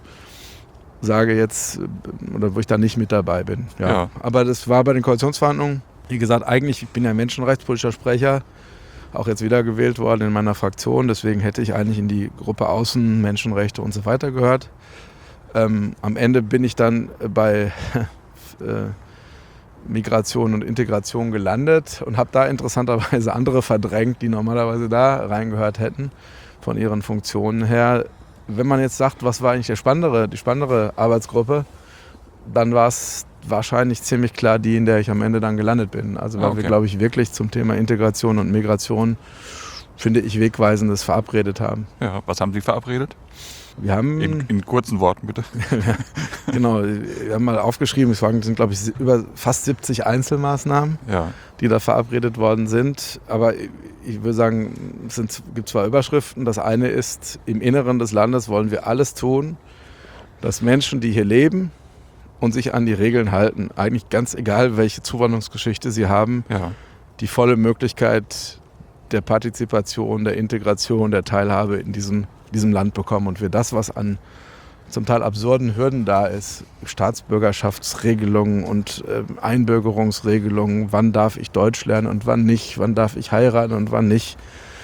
sage jetzt, oder wo ich da nicht mit dabei bin. Ja. Aber das war bei den Koalitionsverhandlungen, wie gesagt, eigentlich, ich bin ja menschenrechtspolitischer Sprecher, auch jetzt wiedergewählt worden in meiner Fraktion, deswegen hätte ich eigentlich in die Gruppe Außen, Menschenrechte und so weiter gehört. Am Ende bin ich dann bei Migration und Integration gelandet und habe da interessanterweise andere verdrängt, die normalerweise da reingehört hätten, von ihren Funktionen her. Wenn man jetzt sagt, was war eigentlich die spannendere Arbeitsgruppe, dann war es wahrscheinlich ziemlich klar die, in der ich am Ende dann gelandet bin. Also weil wir, glaube ich, wirklich zum Thema Integration und Migration, finde ich, Wegweisendes verabredet haben. Ja, was haben Sie verabredet? Wir haben In kurzen Worten, bitte. Genau, wir haben mal aufgeschrieben, es sind, glaube ich, über fast 70 Einzelmaßnahmen, die da verabredet worden sind. Aber ich würde sagen, es gibt 2 Überschriften. Das eine ist, im Inneren des Landes wollen wir alles tun, dass Menschen, die hier leben und sich an die Regeln halten, eigentlich ganz egal, welche Zuwanderungsgeschichte sie haben, die volle Möglichkeit der Partizipation, der Integration, der Teilhabe in diesem Land bekommen und wir das, was an zum Teil absurden Hürden da ist, Staatsbürgerschaftsregelungen und Einbürgerungsregelungen, wann darf ich Deutsch lernen und wann nicht, wann darf ich heiraten und wann nicht,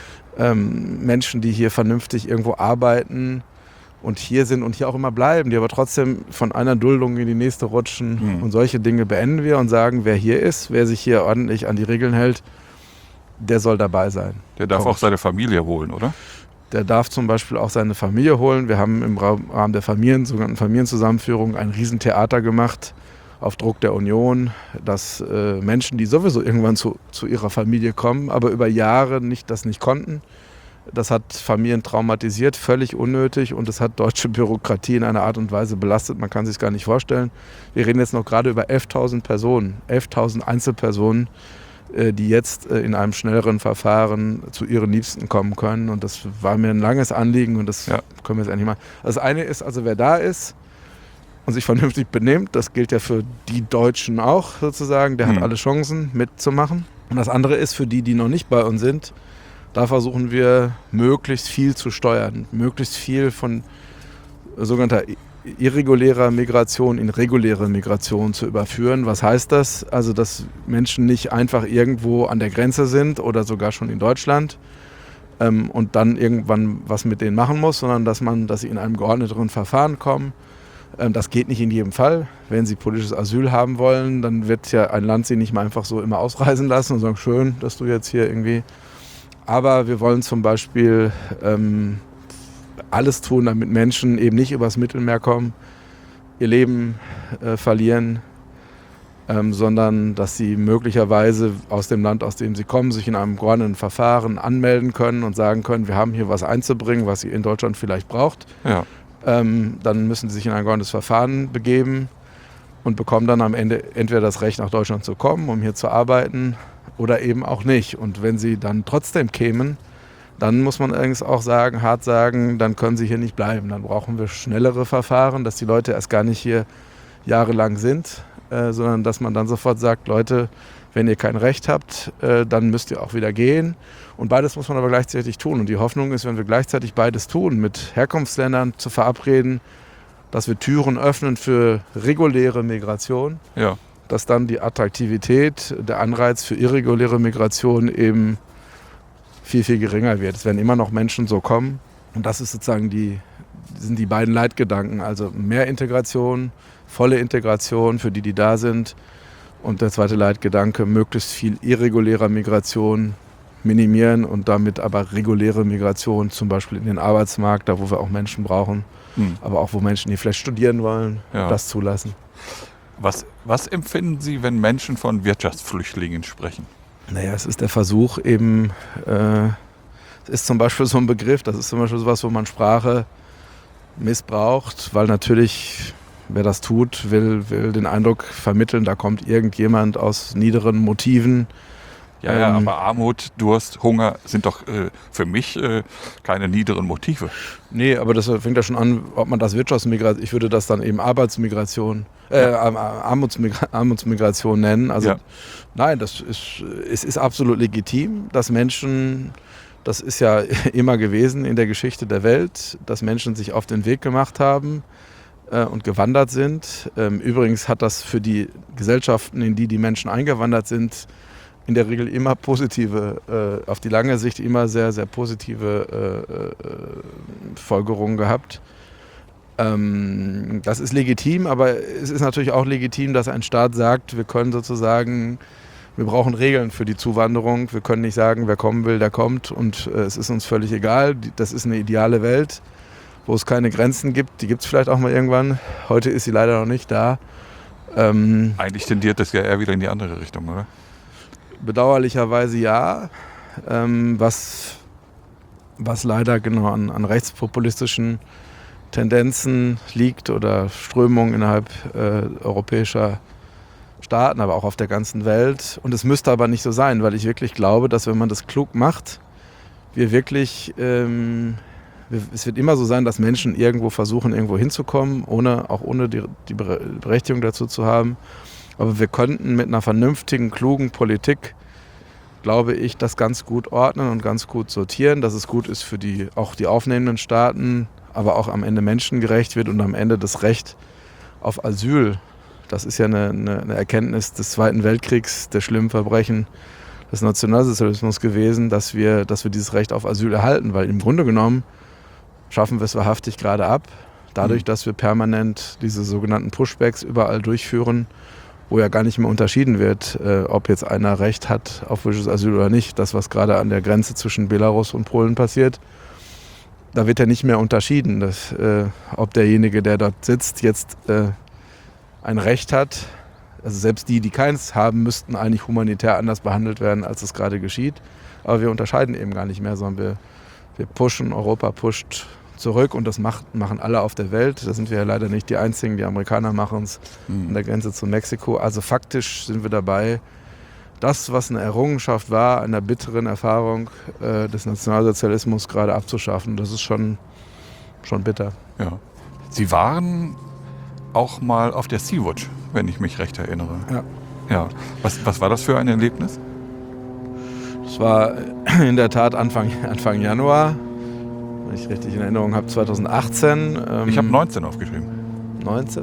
Menschen, die hier vernünftig irgendwo arbeiten und hier sind und hier auch immer bleiben, die aber trotzdem von einer Duldung in die nächste rutschen und solche Dinge beenden wir und sagen, wer hier ist, wer sich hier ordentlich an die Regeln hält, der soll dabei sein. Der darf auch seine Familie holen, oder? Der darf zum Beispiel auch seine Familie holen. Wir haben im Rahmen der sogenannten Familienzusammenführung ein Riesentheater gemacht, auf Druck der Union, dass Menschen, die sowieso irgendwann zu ihrer Familie kommen, aber über Jahre das nicht konnten, das hat Familien traumatisiert, völlig unnötig und es hat deutsche Bürokratie in einer Art und Weise belastet, man kann sich es gar nicht vorstellen. Wir reden jetzt noch gerade über 11.000 Personen, 11.000 Einzelpersonen, die jetzt in einem schnelleren Verfahren zu ihren Liebsten kommen können. Und das war mir ein langes Anliegen und das können wir jetzt endlich mal. Das eine ist also, wer da ist und sich vernünftig benimmt, das gilt ja für die Deutschen auch sozusagen, der hat alle Chancen mitzumachen. Und das andere ist für die noch nicht bei uns sind, da versuchen wir möglichst viel zu steuern, möglichst viel von sogenannter irregulärer Migration in reguläre Migration zu überführen. Was heißt das? Also, dass Menschen nicht einfach irgendwo an der Grenze sind oder sogar schon in Deutschland und dann irgendwann was mit denen machen muss, sondern dass sie in einem geordneteren Verfahren kommen. Das geht nicht in jedem Fall. Wenn sie politisches Asyl haben wollen, dann wird ja ein Land sie nicht mal einfach so immer ausreisen lassen und sagen, schön, dass du jetzt hier irgendwie... Aber wir wollen zum Beispiel alles tun, damit Menschen eben nicht übers Mittelmeer kommen, ihr Leben verlieren, sondern dass sie möglicherweise aus dem Land, aus dem sie kommen, sich in einem geordneten Verfahren anmelden können und sagen können, wir haben hier was einzubringen, was ihr in Deutschland vielleicht braucht. Ja. Dann müssen sie sich in ein geordnetes Verfahren begeben und bekommen dann am Ende entweder das Recht, nach Deutschland zu kommen, um hier zu arbeiten, oder eben auch nicht. Und wenn sie dann trotzdem kämen, dann muss man allerdings auch hart sagen, dann können sie hier nicht bleiben. Dann brauchen wir schnellere Verfahren, dass die Leute erst gar nicht hier jahrelang sind, sondern dass man dann sofort sagt, Leute, wenn ihr kein Recht habt, dann müsst ihr auch wieder gehen. Und beides muss man aber gleichzeitig tun. Und die Hoffnung ist, wenn wir gleichzeitig beides tun, mit Herkunftsländern zu verabreden, dass wir Türen öffnen für reguläre Migration, dass dann die Attraktivität, der Anreiz für irreguläre Migration eben viel, viel geringer wird. Es werden immer noch Menschen so kommen. Und das ist sozusagen sind die beiden Leitgedanken. Also mehr Integration, volle Integration für die da sind. Und der zweite Leitgedanke, möglichst viel irregulärer Migration minimieren und damit aber reguläre Migration, zum Beispiel in den Arbeitsmarkt, da wo wir auch Menschen brauchen, aber auch wo Menschen, die vielleicht studieren wollen, das zulassen. Was empfinden Sie, wenn Menschen von Wirtschaftsflüchtlingen sprechen? Naja, es ist der Versuch eben, es ist zum Beispiel so ein Begriff, das ist zum Beispiel sowas, wo man Sprache missbraucht, weil natürlich, wer das tut, will den Eindruck vermitteln, da kommt irgendjemand aus niederen Motiven. Ja, aber Armut, Durst, Hunger sind doch für mich keine niederen Motive. Nee, aber das fängt ja schon an, ob man das Wirtschaftsmigration, ich würde das dann eben Armutsmigration nennen. Also nein, es ist absolut legitim, dass Menschen, das ist ja immer gewesen in der Geschichte der Welt, dass Menschen sich auf den Weg gemacht haben und gewandert sind. Übrigens hat das für die Gesellschaften, in die Menschen eingewandert sind, in der Regel immer positive, auf die lange Sicht immer sehr, sehr positive Folgerungen gehabt. Das ist legitim, aber es ist natürlich auch legitim, dass ein Staat sagt, wir können sozusagen, wir brauchen Regeln für die Zuwanderung. Wir können nicht sagen, wer kommen will, der kommt und es ist uns völlig egal. Das ist eine ideale Welt, wo es keine Grenzen gibt. Die gibt es vielleicht auch mal irgendwann. Heute ist sie leider noch nicht da. Eigentlich tendiert das ja eher wieder in die andere Richtung, oder? Bedauerlicherweise ja. Was leider genau an rechtspopulistischen Tendenzen liegt oder Strömungen innerhalb europäischer Staaten, aber auch auf der ganzen Welt. Und es müsste aber nicht so sein, weil ich wirklich glaube, dass wenn man das klug macht, wir wirklich, es wird immer so sein, dass Menschen irgendwo versuchen, irgendwo hinzukommen, auch ohne die Berechtigung dazu zu haben. Aber wir könnten mit einer vernünftigen, klugen Politik, glaube ich, das ganz gut ordnen und ganz gut sortieren, dass es gut ist für auch die aufnehmenden Staaten, aber auch am Ende menschengerecht wird und am Ende das Recht auf Asyl. Das ist ja eine Erkenntnis des Zweiten Weltkriegs, der schlimmen Verbrechen des Nationalsozialismus gewesen, dass wir dieses Recht auf Asyl erhalten, weil im Grunde genommen schaffen wir es wahrhaftig gerade ab, dadurch, dass wir permanent diese sogenannten Pushbacks überall durchführen, wo ja gar nicht mehr unterschieden wird, ob jetzt einer Recht hat auf politisches Asyl oder nicht. Das, was gerade an der Grenze zwischen Belarus und Polen passiert, da wird ja nicht mehr unterschieden, dass, ob derjenige, der dort sitzt, jetzt ein Recht hat. Also selbst die keins haben, müssten eigentlich humanitär anders behandelt werden, als es gerade geschieht. Aber wir unterscheiden eben gar nicht mehr, sondern wir pushen, Europa pusht zurück und das machen alle auf der Welt. Da sind wir ja leider nicht die Einzigen, die Amerikaner machen es an der Grenze zu Mexiko. Also faktisch sind wir dabei, das, was eine Errungenschaft war, einer bitteren Erfahrung des Nationalsozialismus gerade abzuschaffen. Das ist schon bitter. Ja. Sie waren auch mal auf der Sea-Watch, wenn ich mich recht erinnere. Ja. Was war das für ein Erlebnis? Es war in der Tat Anfang Januar, wenn ich richtig in Erinnerung habe, 2018. Ich habe 19 aufgeschrieben. 19?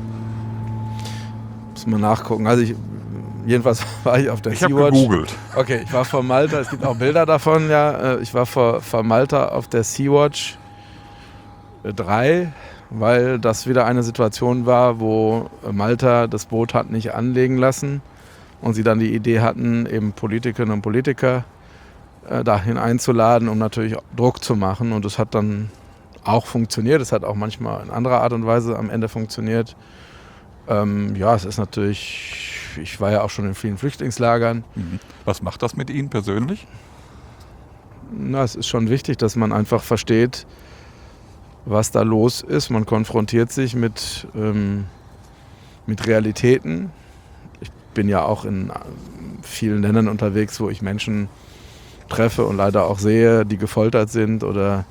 Muss man nachgucken. Also jedenfalls war ich auf der Sea-Watch. Ich habe gegoogelt. Okay, ich war vor Malta, es gibt auch Bilder davon, ja. Ich war vor Malta auf der Sea-Watch 3, weil das wieder eine Situation war, wo Malta das Boot hat nicht anlegen lassen und sie dann die Idee hatten, eben Politikerinnen und Politiker dahin einzuladen, um natürlich Druck zu machen. Und das hat dann auch funktioniert. Es hat auch manchmal in anderer Art und Weise am Ende funktioniert. Es ist natürlich, ich war ja auch schon in vielen Flüchtlingslagern. Was macht das mit Ihnen persönlich? Na, es ist schon wichtig, dass man einfach versteht, was da los ist. Man konfrontiert sich mit Realitäten. Ich bin ja auch in vielen Ländern unterwegs, wo ich Menschen treffe und leider auch sehe, die gefoltert sind oder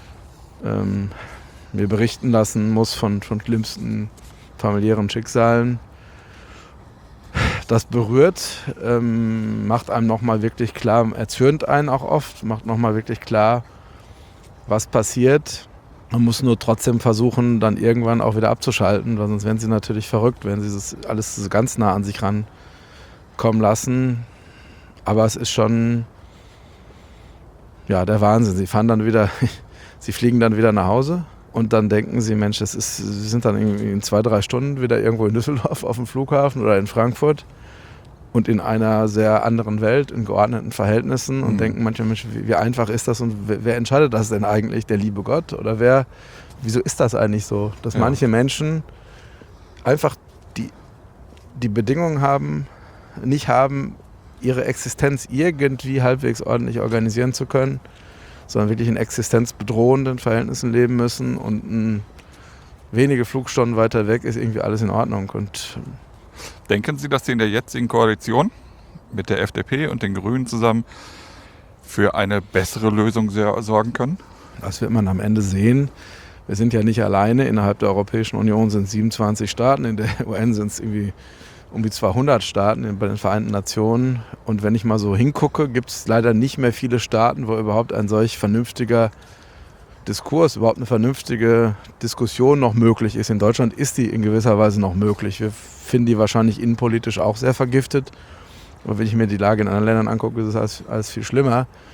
mir berichten lassen muss von schlimmsten familiären Schicksalen. Das berührt, macht einem nochmal wirklich klar, erzürnt einen auch oft, macht nochmal wirklich klar, was passiert. Man muss nur trotzdem versuchen, dann irgendwann auch wieder abzuschalten, weil sonst werden sie natürlich verrückt, wenn sie das alles so ganz nah an sich rankommen lassen. Aber es ist schon der Wahnsinn. Sie fliegen dann wieder nach Hause und dann denken sie, Mensch, sie sind dann irgendwie in 2-3 Stunden wieder irgendwo in Düsseldorf auf dem Flughafen oder in Frankfurt und in einer sehr anderen Welt, in geordneten Verhältnissen und denken manchmal, Mensch, wie einfach ist das und wer entscheidet das denn eigentlich? Der liebe Gott? Oder wieso ist das eigentlich so? Dass manche Menschen einfach die Bedingungen nicht haben, ihre Existenz irgendwie halbwegs ordentlich organisieren zu können, sondern wirklich in existenzbedrohenden Verhältnissen leben müssen und wenige Flugstunden weiter weg ist irgendwie alles in Ordnung. Und denken Sie, dass Sie in der jetzigen Koalition mit der FDP und den Grünen zusammen für eine bessere Lösung sorgen können? Das wird man am Ende sehen. Wir sind ja nicht alleine. Innerhalb der Europäischen Union sind es 27 Staaten. In der UN sind es irgendwie um die 200 Staaten bei den Vereinten Nationen. Und wenn ich mal so hingucke, gibt es leider nicht mehr viele Staaten, wo überhaupt ein solch vernünftiger Diskurs, überhaupt eine vernünftige Diskussion noch möglich ist. In Deutschland ist die in gewisser Weise noch möglich. Wir finden die wahrscheinlich innenpolitisch auch sehr vergiftet. Aber wenn ich mir die Lage in anderen Ländern angucke, ist es alles viel schlimmer.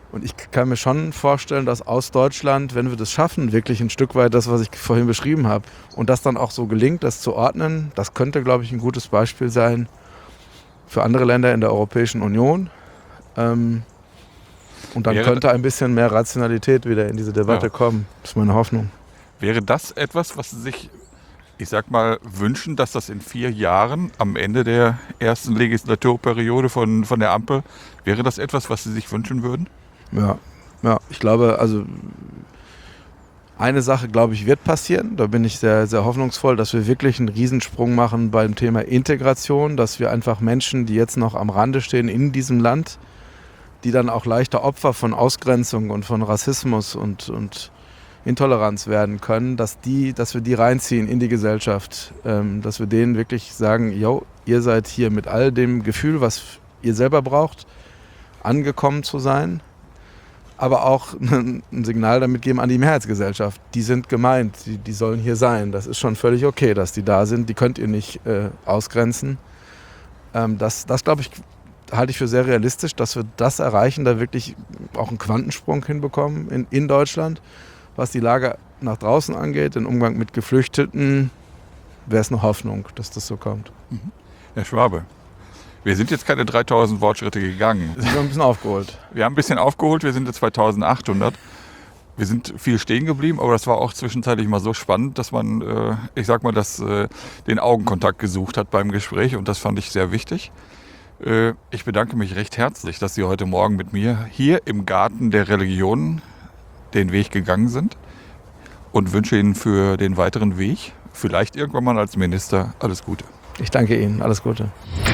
Und ich kann mir schon vorstellen, dass aus Deutschland, wenn wir das schaffen, wirklich ein Stück weit das, was ich vorhin beschrieben habe, und das dann auch so gelingt, das zu ordnen, das könnte, glaube ich, ein gutes Beispiel sein für andere Länder in der Europäischen Union. Und dann könnte ein bisschen mehr Rationalität wieder in diese Debatte kommen. Das ist meine Hoffnung. Wäre das etwas, was Sie sich, ich sag mal, wünschen, dass das in 4 Jahren am Ende der ersten Legislaturperiode von der Ampel, wäre das etwas, was Sie sich wünschen würden? Ja, ich glaube, also eine Sache, glaube ich, wird passieren. Da bin ich sehr, sehr hoffnungsvoll, dass wir wirklich einen Riesensprung machen beim Thema Integration, dass wir einfach Menschen, die jetzt noch am Rande stehen in diesem Land, die dann auch leichter Opfer von Ausgrenzung und von Rassismus und Intoleranz werden können, dass wir die reinziehen in die Gesellschaft, dass wir denen wirklich sagen, yo, ihr seid hier mit all dem Gefühl, was ihr selber braucht, angekommen zu sein, aber auch ein Signal damit geben an die Mehrheitsgesellschaft. Die sind gemeint, die sollen hier sein. Das ist schon völlig okay, dass die da sind. Die könnt ihr nicht ausgrenzen. Das glaube ich, halte ich für sehr realistisch, dass wir das erreichen, da wirklich auch einen Quantensprung hinbekommen in Deutschland. Was die Lage nach draußen angeht, den Umgang mit Geflüchteten, wäre es eine Hoffnung, dass das so kommt. Herr Schwabe, wir sind jetzt keine 3000 Wortschritte gegangen. Wir sind ein bisschen aufgeholt. Wir haben ein bisschen aufgeholt, wir sind jetzt 2800. Wir sind viel stehen geblieben, aber das war auch zwischenzeitlich mal so spannend, dass man, den Augenkontakt gesucht hat beim Gespräch und das fand ich sehr wichtig. Ich bedanke mich recht herzlich, dass Sie heute Morgen mit mir hier im Garten der Religionen den Weg gegangen sind und wünsche Ihnen für den weiteren Weg, vielleicht irgendwann mal als Minister, alles Gute. Ich danke Ihnen. Alles Gute.